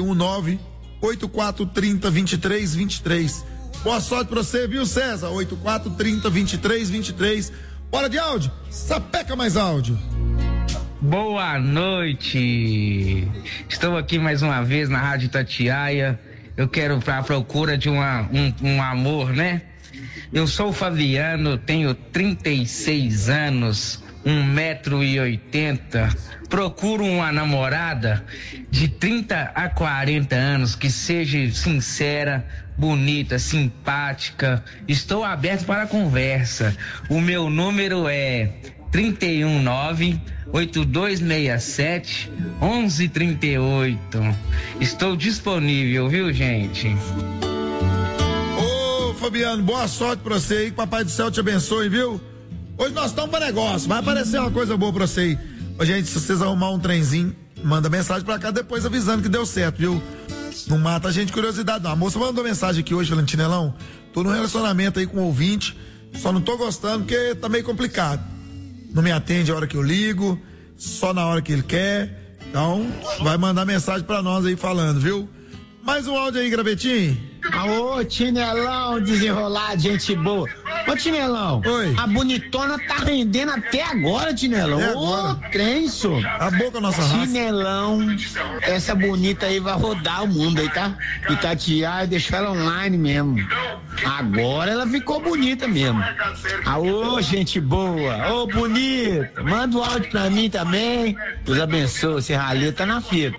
319-8430-2323. Boa sorte pra você, viu, César? 8430-2323. Bora de áudio? Sapeca mais áudio. Boa noite. Estou aqui mais uma vez na Rádio Itatiaia. Eu quero para a procura de um amor, né? Eu sou o Fabiano, tenho 36 anos, 1,80 m. Procuro uma namorada de 30 a 40 anos que seja sincera, bonita, simpática. Estou aberto para a conversa. O meu número é 319-8267-1138. Estou disponível, viu, gente? Ô, Fabiano, boa sorte pra você aí, que Papai do Céu te abençoe, viu? Hoje nós estamos para negócio, vai aparecer uma coisa boa pra você aí. Ô, gente, se vocês arrumar um trenzinho, manda mensagem pra cá depois avisando que deu certo, viu? Não mata a gente de curiosidade, não. A moça mandou mensagem aqui hoje, falando, Tinelão, tô num relacionamento aí com um ouvinte, só não tô gostando porque tá meio complicado. Não me atende a hora que eu ligo, só na hora que ele quer. Então, vai mandar mensagem pra nós aí falando, viu? Mais um áudio aí, Gravetinho. Alô, Tinelão, desenrolado, gente boa. Ô, Tinelão, oi. A bonitona tá rendendo até agora, Tinelão. Ô, trenço. A boca nossa raça. Tinelão, essa bonita aí vai rodar o mundo aí, tá? Itatiaia deixou ela online mesmo. Agora ela ficou bonita mesmo. Alô, gente boa. Ô, bonita, manda o áudio pra mim também. Deus abençoe, Serralheiro tá na fila.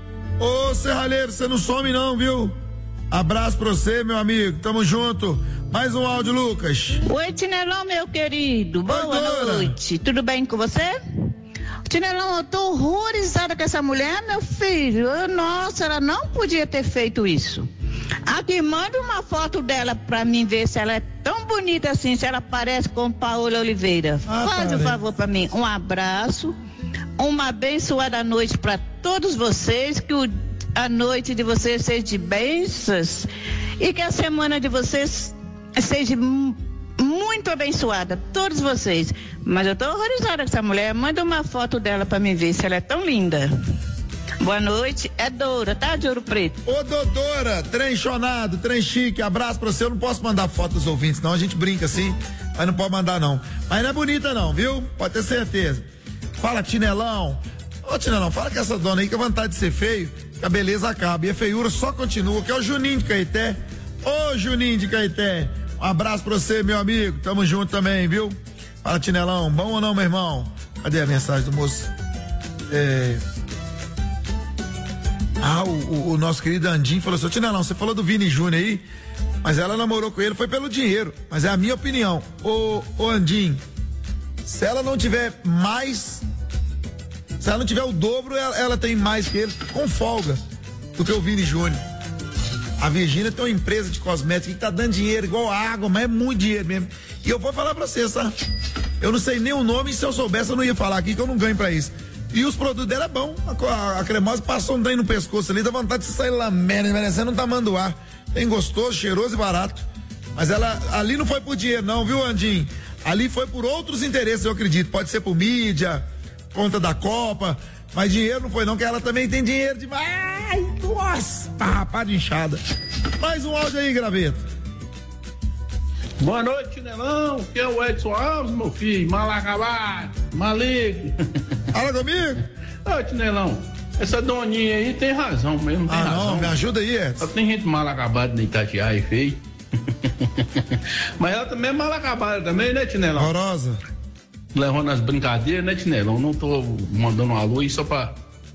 Ô, Serralheiro, você não some não, viu? Abraço pra você, meu amigo. Tamo junto. Mais um áudio, Lucas. Oi, Tinelão, meu querido. Boa noite. Tudo bem com você? Tinelão, eu tô horrorizada com essa mulher, meu filho. Nossa, ela não podia ter feito isso. Aqui, manda uma foto dela pra mim ver se ela é tão bonita assim, se ela parece com Paola Oliveira. Faz um favor pra mim. Um abraço, uma abençoada noite pra todos vocês, que a noite de vocês seja de bênçãos e que a semana de vocês seja muito abençoada, todos vocês. Mas eu tô horrorizada com essa mulher. Manda uma foto dela pra mim ver se ela é tão linda. Boa noite, é Dora, tá, de Ouro Preto? Ô, doutora, trem chonado, trem chique, abraço pra você. Eu não posso mandar foto dos ouvintes, não, a gente brinca assim, mas não pode mandar não. Mas não é bonita não, viu? Pode ter certeza. Fala, Tinelão. Ô, Tinelão, fala com essa dona aí que a vontade de ser feio, que a beleza acaba e a feiura só continua, que é o Juninho de Caeté. Ô, Juninho de Caeté, um abraço pra você, meu amigo, tamo junto também, viu? Fala, Tinelão, bom ou não, meu irmão? Cadê a mensagem do moço? O nosso querido Andinho falou assim, Tinelão, você falou do Vini Júnior aí, mas ela namorou com ele, foi pelo dinheiro, mas é a minha opinião. Ô Andinho, se ela não tiver mais, se ela não tiver o dobro, ela tem mais que ele, com folga, do que o Vini Júnior. A Virgínia tem uma empresa de cosméticos que tá dando dinheiro igual água, mas é muito dinheiro mesmo. E eu vou falar pra você, sabe? Eu não sei nem o nome, e se eu soubesse eu não ia falar aqui, que eu não ganho pra isso. E os produtos dela é bom. A cremosa passou um trem no pescoço ali, dá vontade de sair lamendo, merecendo um tamanduá. Tem gostoso, cheiroso e barato. Mas ela ali não foi por dinheiro não, viu, Andinho? Ali foi por outros interesses, eu acredito. Pode ser por mídia, conta da Copa, mas dinheiro não foi não, que ela também tem dinheiro demais. Nossa, tá rapaz de inchada. Mais um áudio aí, Graveto. Boa noite, Tinelão. Que é o Edson Alves, meu filho. Mal acabado, maligno. Fala comigo. Ô, Tinelão, essa doninha aí tem razão mesmo. Tem razão. Não, me ajuda aí, Edson. Só tem gente mal acabada na Itatiaia, feio. Mas ela também é mal acabada também, né, Tinelão? Horrorosa. Levando as brincadeiras, né, Tinelão? Não tô mandando um alô aí só pra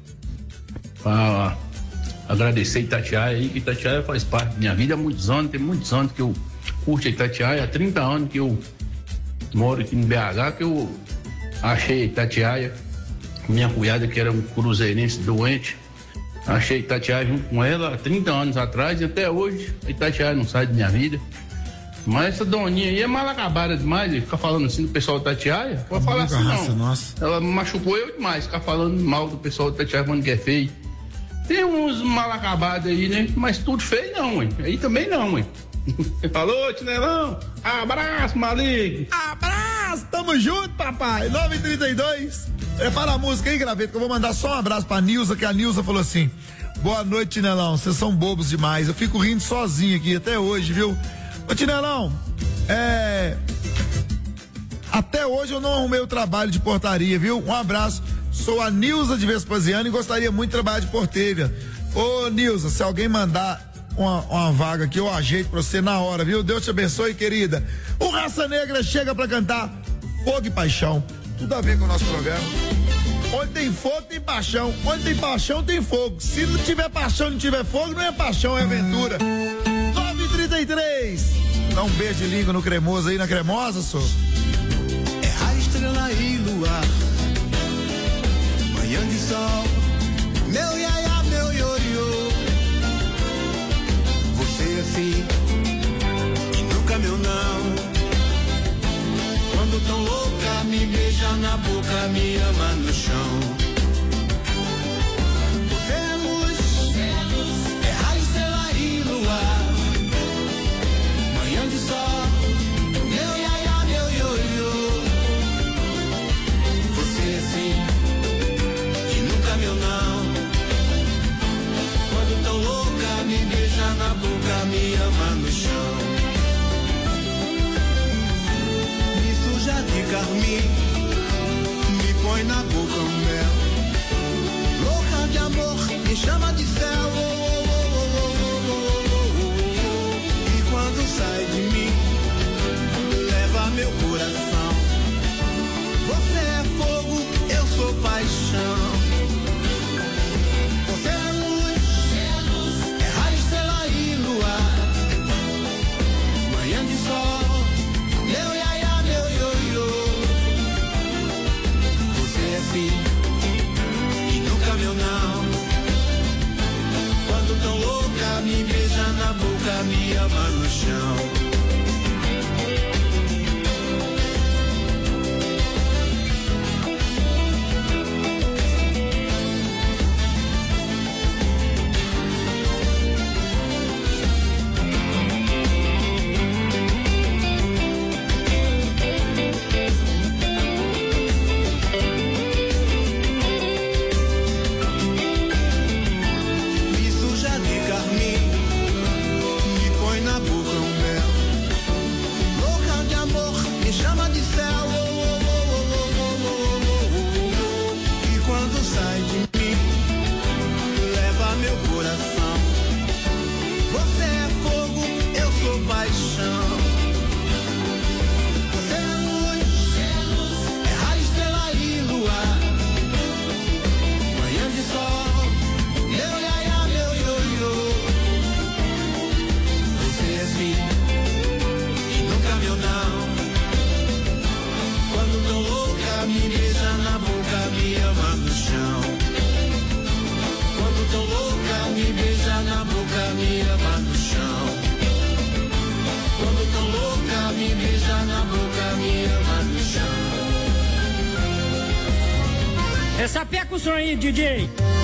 agradecer Itatiaia aí, que Itatiaia faz parte da minha vida há muitos anos, tem muitos anos que eu curto Itatiaia, há 30 anos que eu moro aqui no BH, que eu achei Itatiaia, minha cunhada que era um cruzeirense doente, achei Itatiaia junto com ela há 30 anos atrás e até hoje Itatiaia não sai da minha vida. Mas essa doninha aí é mal acabada demais, ficar falando assim do pessoal da Itatiaia, pode falar assim não. Nossa. Ela machucou eu demais, ficar falando mal do pessoal da Itatiaia falando que é feio. Tem uns mal acabados aí, né? Mas tudo feio não, hein? Aí também não, hein? Falou, Tinelão. Abraço, Malik. Abraço, tamo junto, papai. 9h32. Prepara a música aí, Graveta, que eu vou mandar só um abraço pra Nilza, que a Nilza falou assim: boa noite, Tinelão, vocês são bobos demais. Eu fico rindo sozinho aqui até hoje, viu? Ô, Tinelão, até hoje eu não arrumei o trabalho de portaria, viu? Um abraço. Sou a Nilza de Vespasiano e gostaria muito de trabalhar de porteira. Ô, Nilza, se alguém mandar uma vaga aqui, eu ajeito pra você na hora, viu? Deus te abençoe, querida. O Raça Negra chega pra cantar Fogo e Paixão. Tudo a ver com o nosso programa. Onde tem fogo, tem paixão. Onde tem paixão, tem fogo. Se não tiver paixão, não tiver fogo, não é paixão, é aventura. 9h33. Dá um beijo de língua no cremoso aí, na cremosa, sou. É raio, estrela e luar, manhã de sol, meu iaia, meu ioiô. Você assim, e nunca meu não. Quando tão louca, me beija na boca, me ama no chão. Você é luz, é raio, estrela e luar, manhã de sol, meu iaia, meu ioiô. Você assim, e nunca meu não. Quando tão louca, me beija na boca, me ama no chão. Já de carmim, me põe na boca um mel. Louca de amor, me chama de céu. E quando sai de mim, leva meu coração. Você é fogo, eu sou paixão. Você é luz, é raio, estrela e luar, manhã de sol, meu iaia. E nunca meu não. Quando tão louca, me beija na boca, me ama no chão. Sapeca o som aí, DJ.